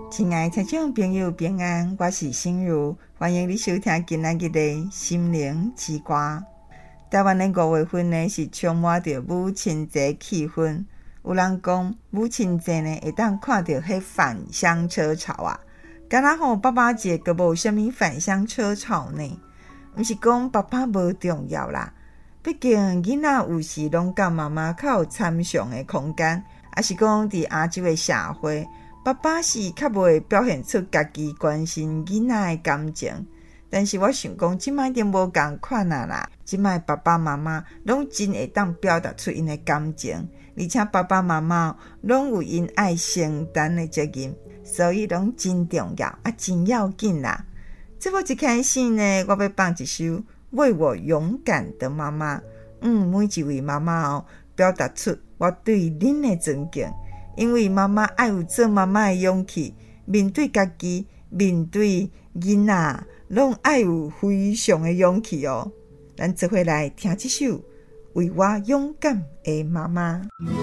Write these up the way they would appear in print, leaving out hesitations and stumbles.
亲爱的听众朋友平安，我是心如，欢迎你收听今仔日的心灵之歌。台湾的5月份呢是充满着母亲节气氛，有人讲母亲节呢会当看到迄返乡车潮啊，敢若爸爸节ก็无啥物返乡车潮呢？毋是讲爸爸无重要啦，毕竟囡仔有时拢甲妈妈较有参详的空间，还是讲伫亚洲的社会，爸爸是较无会表现出家己关心囡仔的感情。但是我想讲即摆一定无同款啊啦，即摆爸爸妈妈拢真会当表达出因的感情，而且爸爸妈妈拢有因爱承担的责任，所以拢真重要啊，真要紧啦。这部一开始呢，我要放一首为我勇敢的妈妈。每一位妈妈表达出我对恁的尊敬，因为妈妈爱有做妈妈的勇气，面对家己，面对囡仔，拢爱有非常的勇气哦。咱做伙来听这首为我勇敢的妈妈。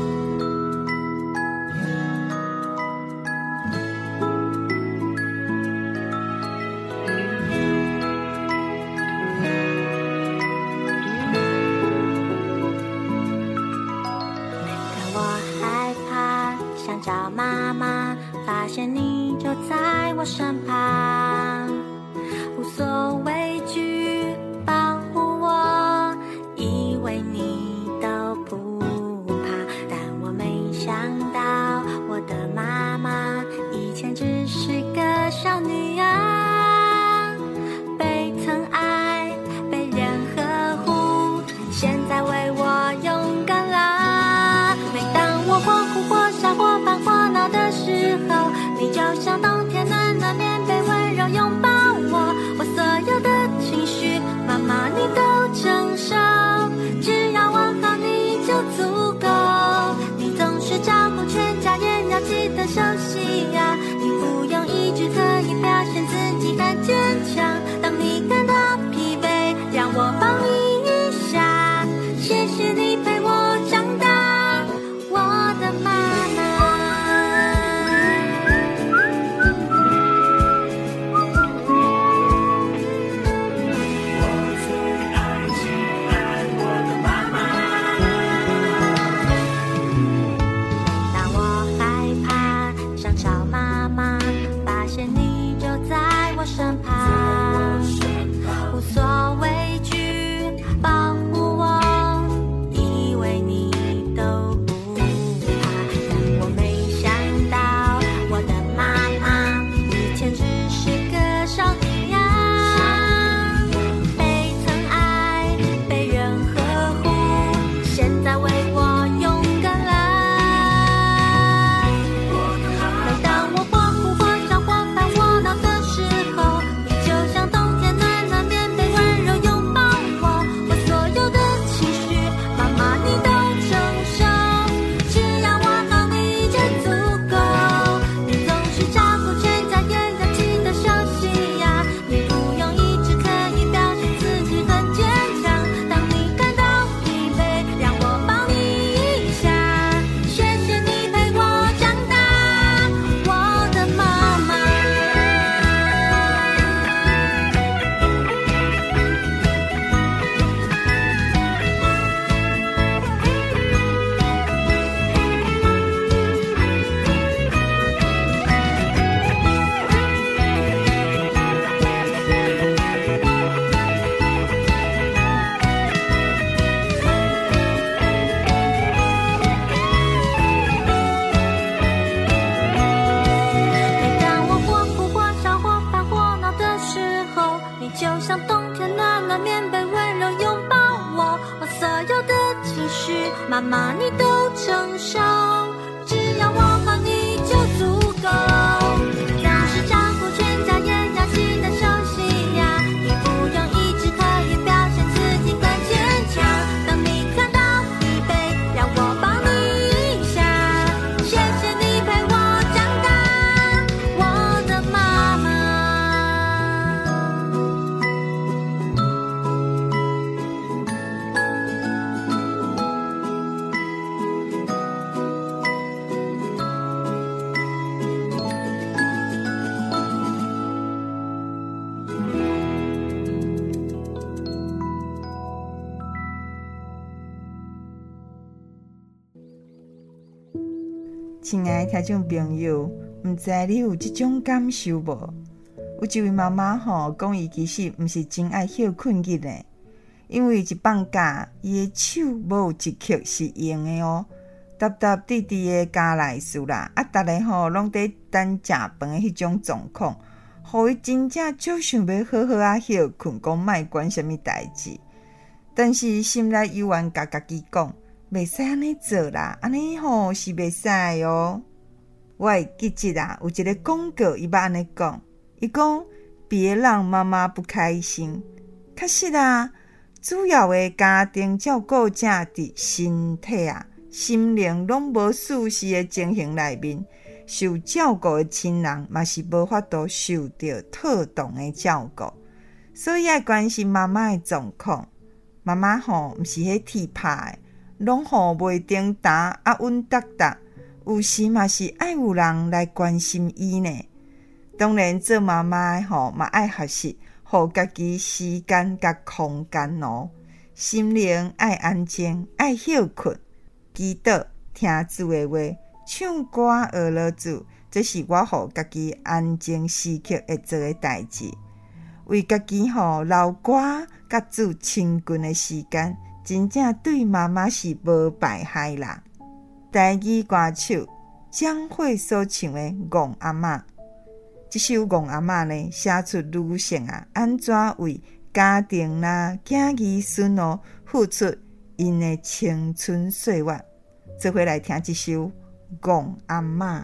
找妈妈，发现你就在我身旁，无所畏惧保护我，以为你都不怕，但我没想到我的妈妈以前只是个小女儿，被疼爱，被人呵护，现在为我勇敢啦。每当我或哭或笑或烦或恼的时候，你就像冬天暖暖棉被温柔拥抱我，我所有的情绪亲爱的听众朋友，毋知你有即种感受无？有一位妈妈讲伊其实毋是真爱休困日的，因为一放假，伊的手无有一刻是用的哦，踏踏地地的家内事啦，逐个拢在等食饭的迄种状况，互伊真正就想要好好啊休困，讲莫管啥物代志。但是心内犹原甲家己讲，袂使安尼做啦，安尼是袂使哦。我会记得啊，有一个广告，伊捌安尼讲，伊讲别让妈妈不开心。确实啊，主要的家庭照顾者伫身体啊、心灵拢无舒适的情形内面，受照顾的亲人嘛是无法度受到妥当的照顾，所以爱关心妈妈的状况。妈妈毋是迄铁拍的，拢袂叮当啊稳当当，有时嘛是爱有人来关心伊呢。当然做妈妈的嘛爱学习，互家己时间甲空间哦，心灵爱安静，爱休困，祈祷听主的话，唱歌学老主，这是我互家己安静时刻会做的代志。为家己留歌甲主亲近的时间，真正对妈妈是无败害啦。台语歌手江蕙所唱的《戆阿嬷》，这首《戆阿嬷》呢，写出女性啊安怎为家庭啦、囝儿孙哦付出因的青春岁月。做伙来听这首《戆阿嬷》。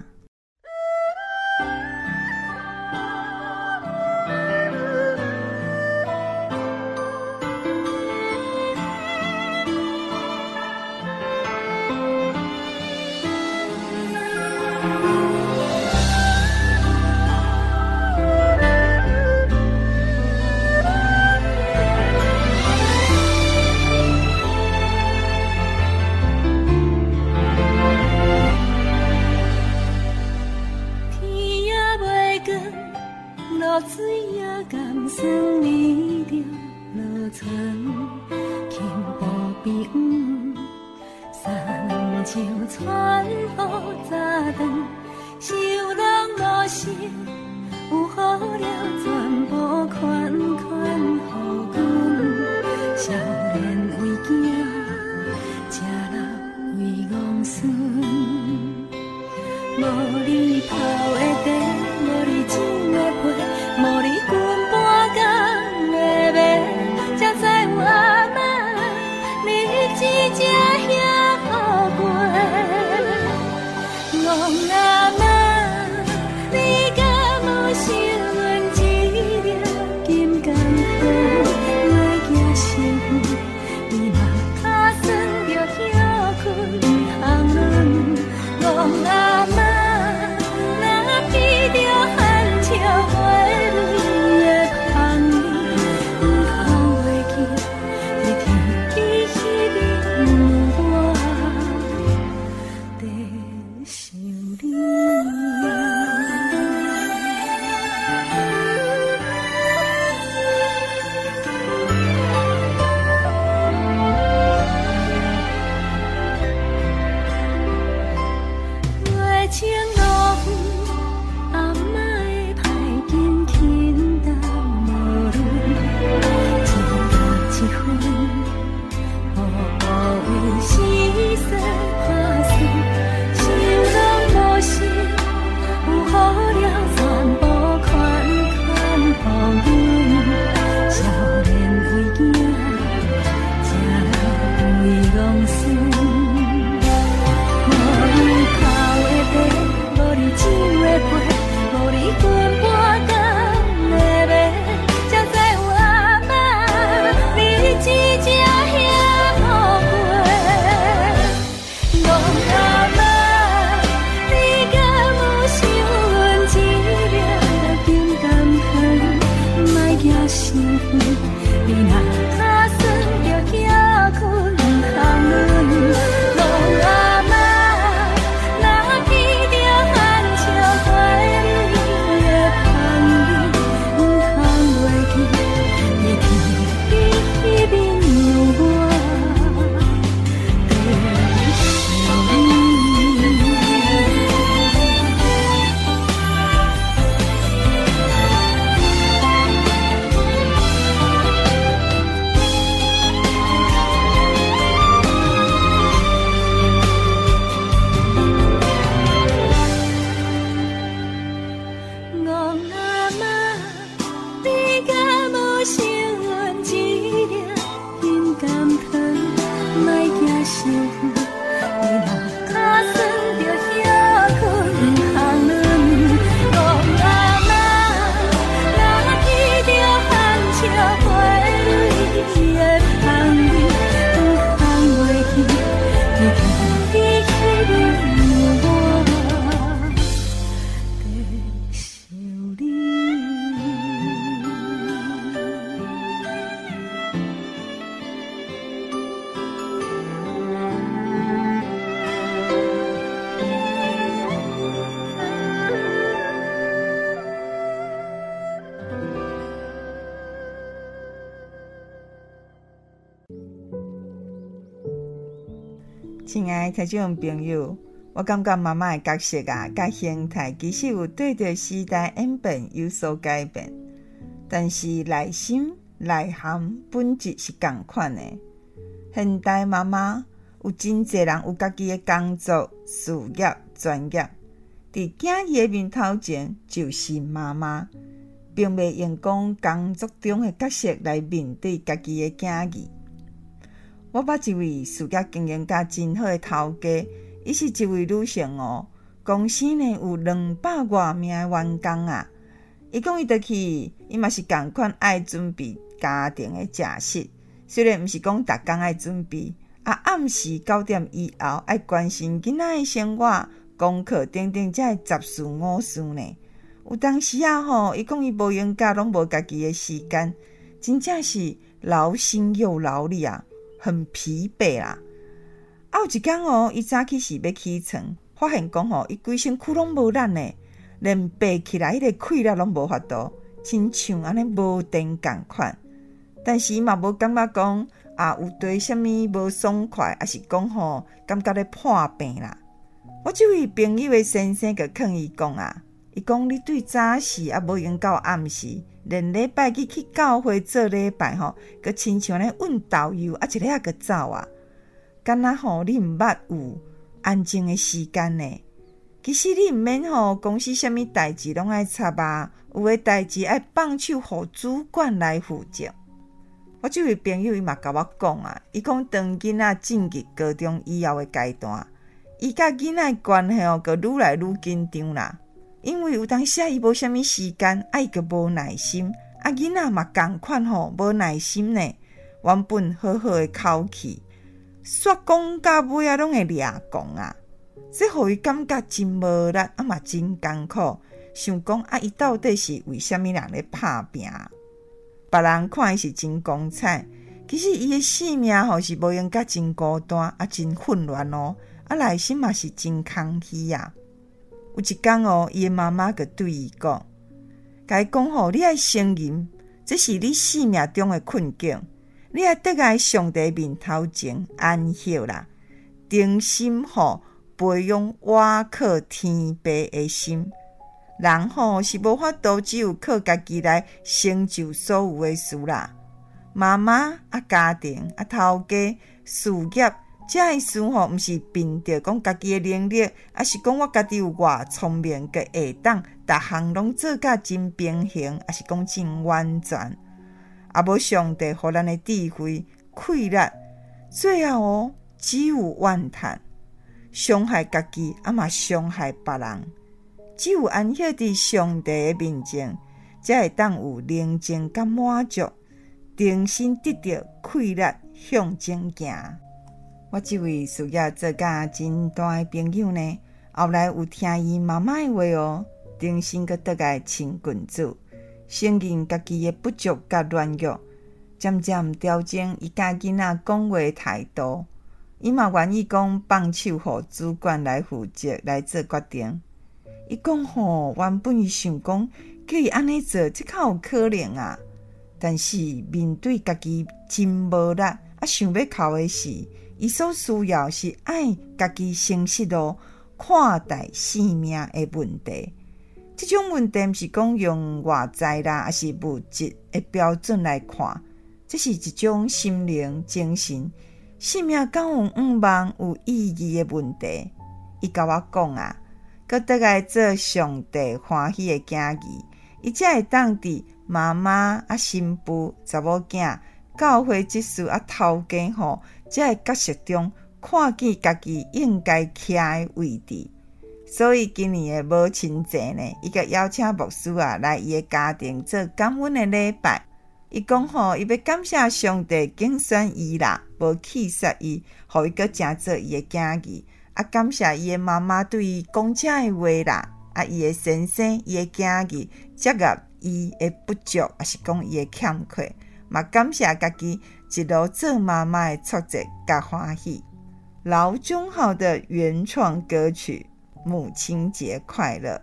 亲爱的听众朋友，我感觉妈妈的角色甲形态其实有对着时代演变有所改变，但是内心内涵本质是同款的。现代妈妈有真侪人有家己的工作、事业、专业，伫囝儿的面头前就是妈妈，并未用讲工作中的角色来面对家己的囝儿。我捌一位事业经营甲真好的头家，伊是一位女性哦。公司呢有200多名的员工啊。伊讲伊倒去，伊嘛是同款爱准备家庭的食食，虽然毋是讲逐工爱准备，暗时9点以后爱关心囡仔的生活、功课等等，才会杂事五事呢。有当时伊讲伊无闲假，拢无家己的时间，真正是劳心又劳力啊。很疲惫啦。有一天伊早起是要起床，发现讲伊规身躯拢无力呢，连爬起来迄个气力拢无法度，亲像安尼无电共款。但是伊嘛无感觉讲有对啥物无爽快，还是讲感觉咧破病啦。我这位朋友的先生就劝伊讲伊讲你对早时无用到暗时。连礼拜去教会做礼拜佮亲像咧运豆油一日佮走敢若你毋捌有安静的时间呢。其实你毋免公司啥物代志拢爱插有的代志爱放手互主管来负责。我这位朋友伊嘛甲我讲伊讲当囡仔进入高中以后的阶段，伊甲囡仔的关系佮愈来愈紧张啦。因为有当时伊无啥物时间，伊个无耐心，囡仔嘛同款无耐心呢。原本好好的口气，煞讲到尾拢会掠讲这互伊感觉真无力，嘛真艰苦。想讲伊到底是为虾米人咧拍拼？别人看伊是真光彩，其实伊的性命是无用甲真孤单，真混乱内心嘛是真空虚有一天伊的妈妈就对伊讲，甲伊讲你爱承认，这是你生命中的困境，你爱倒来上帝面头前安息啦，定心培养倚靠天父的心。人是无法度只有靠家己来成就所有的事啦。妈妈家庭头家事业。这个事毋是凭着讲家己的能力，是讲我家己有偌聪明，佮会当逐项拢做甲真平衡，是讲真完全。无上帝互咱的智慧、气力，最后只有怨叹，伤害家己，嘛伤害别人。只有安歇伫上帝的面前，才会当有宁静甲满足，定心得到气力向前行。我这位事业做甲真大的朋友呢，后来有听伊妈妈的话定心佮倒来亲君子，承认家己的不足甲软弱，渐渐调整伊家囡仔讲话的态度。伊嘛愿意讲放手互主管来负责来做决定。伊讲原本伊想讲叫伊安尼做，这较有可能但是面对家己真无力想要哭的事。伊所需要是爱家己诚实看待生命的问题。这种问题毋是讲用外在啦，还是物质的标准来看，这是一种心灵、精神、生命敢有愿望有意义的问题。伊甲我讲佮倒来做上帝欢喜的囝儿，伊才会当伫妈妈新妇、查某囝、教会执事头家这个角色中看见家己应该徛的位置。所以今年的母亲节呢，伊个邀请牧师来伊的家庭做感恩的礼拜。伊讲伊要感谢上帝拣选伊啦，无弃杀伊，互伊个正做伊的囝儿。感谢伊的妈妈对伊讲这的话啦，伊的先生、伊的囝儿接纳伊的不足，是讲伊的欠缺。嘛感谢家己一路做妈妈的挫折甲欢喜。劳中好的原创歌曲《母亲节快乐》。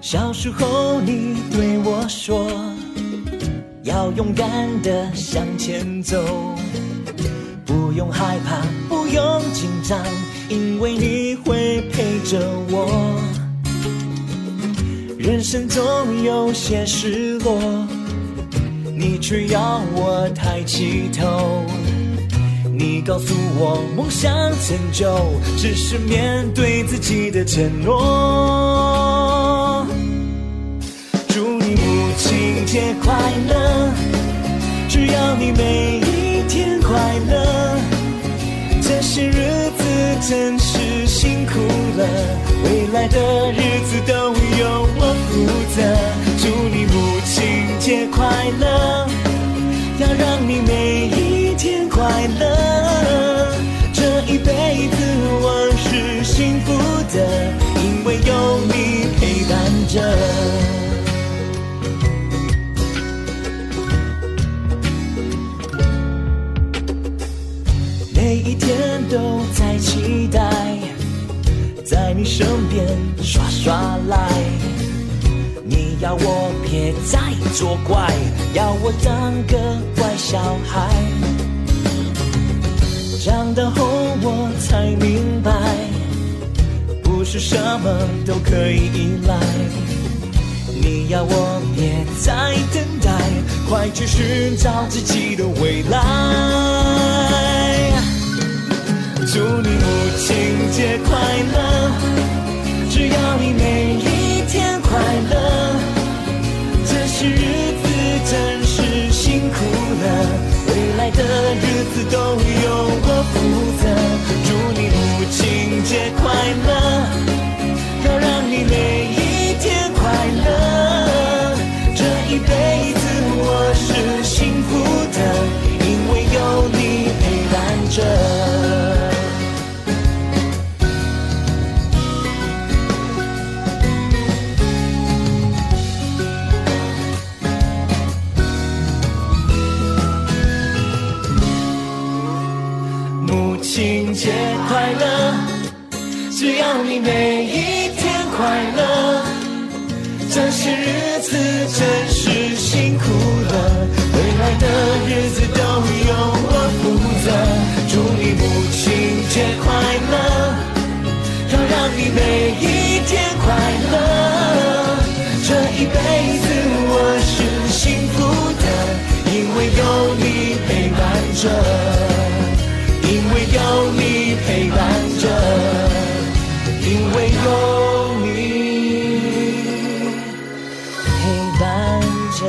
小时候你对我说，要勇敢地向前走，不用害怕，不用紧张，因为你会陪着我。人生总有些失落，你却要我抬起头。你告诉我，梦想成就只是面对自己的承诺。祝你母亲节快乐，只要你每一天快乐，这些日子真是辛苦了，未来的日子都由我负责。祝你母亲节快乐，要让你每一天快乐，这一辈子我是幸福的，因为有你陪伴着。每一天都在期待，在你身边耍耍赖。你要我别再作怪，要我当个乖小孩。长大后我才明白，不是什么都可以依赖。你要我别再等待，快去寻找自己的未来。祝你母亲节快乐，只要你每一天快乐，这些日子真是辛苦了，未来的日子都由我负责。祝你母亲节快乐，要让你每一天快乐，这一辈子我是幸福的，因为有你陪伴着。母亲节快乐，只要你每一天快乐，这些日子真是辛苦了，未来的日子都由我负责。祝你母亲节快乐，要让你每一天快乐，这一辈子我是幸福的，因为有你陪伴着，因为有你陪伴着，因为有你陪伴着。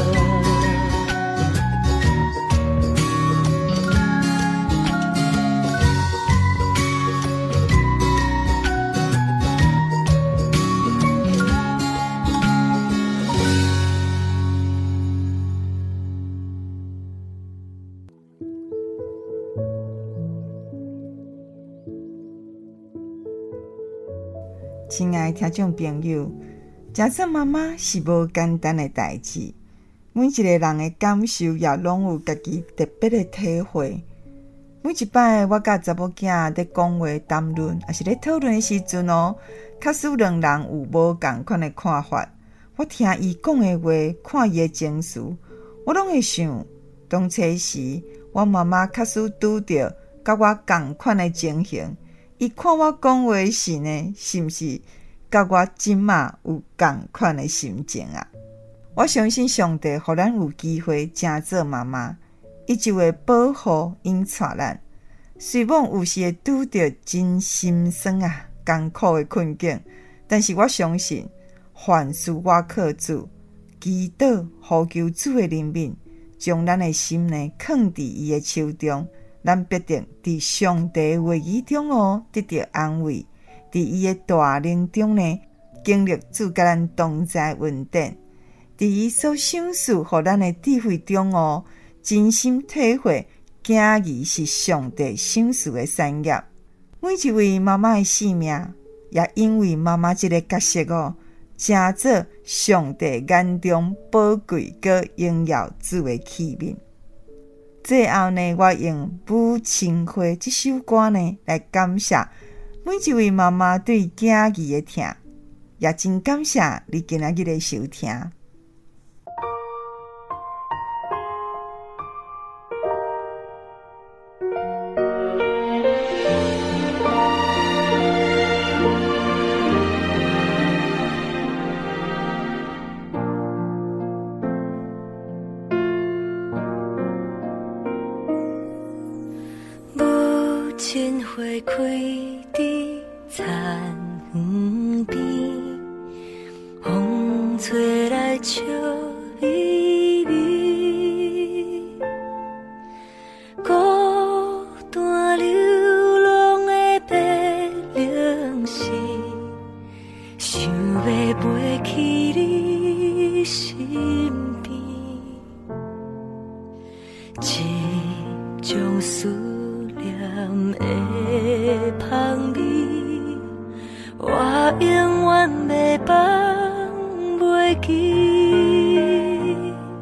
亲爱的听众朋友，做做妈妈是无简单的代志，每一个人的感受也拢有家己特别的体会。每一摆我甲查某囝在讲话谈论，也是咧讨论的时阵确实两人有无同款的看法。我听伊讲的话，看伊的情绪，我拢会想，当初时我妈妈确实拄着甲我同款的情形。伊看我讲话时呢，是毋是甲我即马有同款的心情啊？我相信上帝互咱有机会正做妈妈，伊就会保护引带咱。虽然有时会拄着真心酸啊、艰苦的困境，但是我相信，凡事我靠主，祈祷呼求主的怜悯，将咱的心呢放伫伊的手中。咱必定伫上帝的话语中得到安慰，伫伊的大能中呢，经历主甲咱同在恩典，伫伊所赏赐互咱的智慧中真心体会囝儿是上帝赏赐的产业。每一位妈妈的性命，也因为妈妈这个角色成做上帝眼中宝贵佮荣耀主的器皿。最后呢，我用《母亲花》这首歌呢来感谢每一位妈妈对囝儿的疼， 也真感谢你今仔日的收听。 母亲花开伫田园边，风吹来笑微微，孤单流浪的白灵时，想要飞去你身边，一种思念的香味，我永远袂放袂记，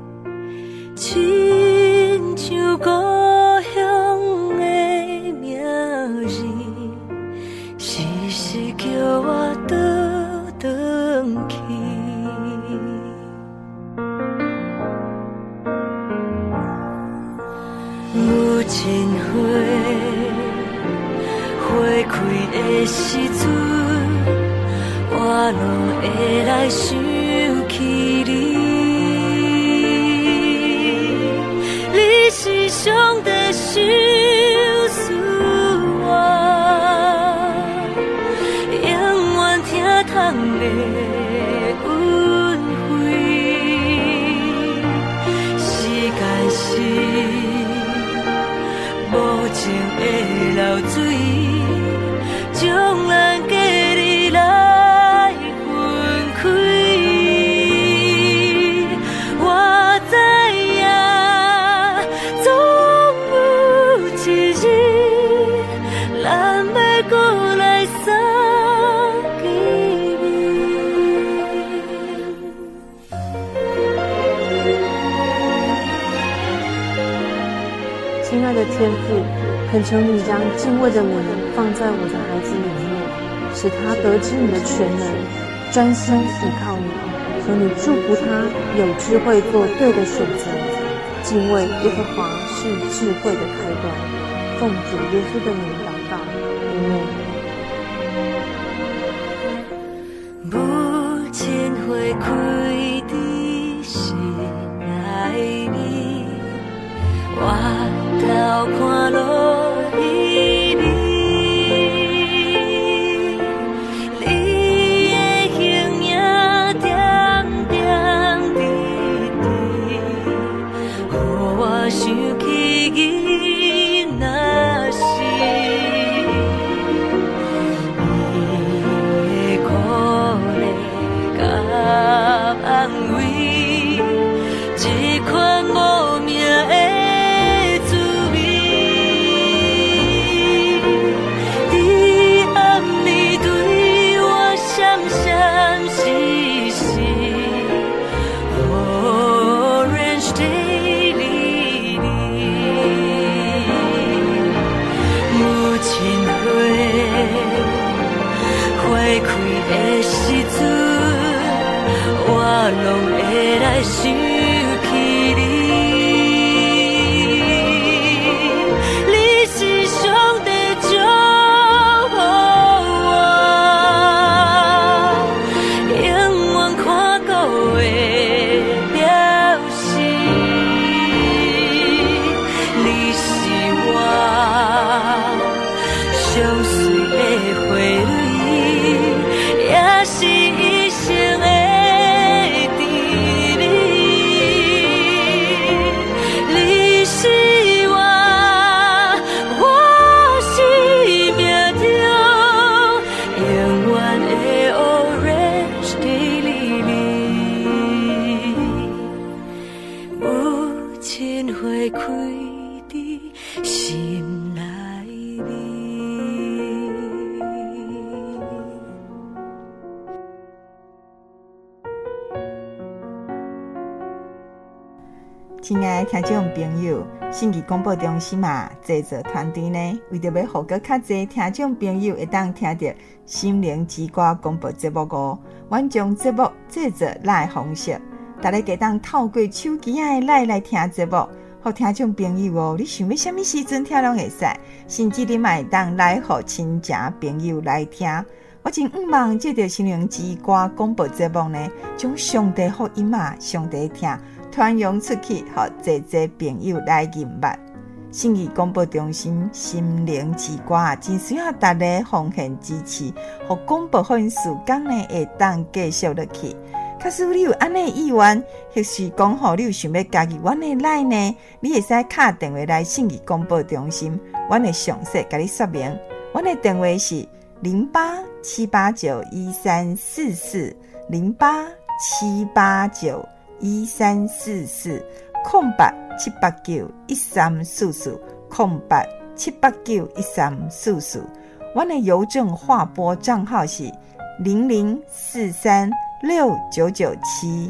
亲像故乡的名字，时时叫我倒转去。母亲花开的时阵，我拢会来想起你。你是上帝手赐我，永远疼痛的恩惠。时间是无情的流水，将咱隔离来分开。我知影，总有一日，咱要搁来相见面。 亲爱的天父，恳求你将敬畏的灵放在我的孩子里面，使他得知你的全能，专心依靠你。求你祝福他有智慧做对的选择。敬畏耶和华是智慧的开端。奉主耶稣的名祷告，阿们。 母亲花开的心内里，我头看落雨里，你的形影点点滴滴，予我想起囡仔时，伊的可怜甲安慰，这款无名的我拢会来想起你，你是上帝祝福我，永远看顾的表示，你是我上水的花蕊，也是一生的花开的心内里。 亲爱的听众朋友，信义广播中心制作团队呢，为着要互个较侪听众朋友会当听到心灵之歌广播节目哦，阮将节目制作来方式，大家可当透过手机来听节目。互听众朋友哦，你想要什么时阵听拢会使，甚至你嘛会当来互亲戚朋友来听。我真望借着心灵之歌广播节目呢，将上帝福音上帝听传扬出去，互侪朋友来认捌。信义广播中心心灵之歌真需要大家奉献支持，互广播福音事工呢会当继续落去。假使你有安尼意愿，或是讲好你有想要加入阮的 LINE 呢，你会使打电话来信义广播中心，阮会详细甲你说明。阮的电话是08-789-1344 08-789-1344 08-789-1344 08-789-1344。阮的邮政划拨账号是00436997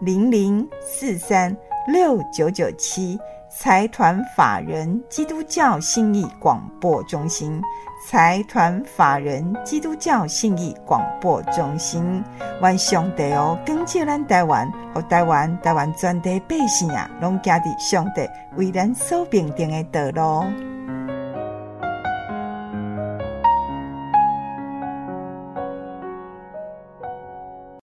00436997，财团法人基督教信义广播中心，财团法人基督教信义广播中心。愿上帝光照咱台湾，和台湾全体百姓拢行伫上帝为咱所命定的道路。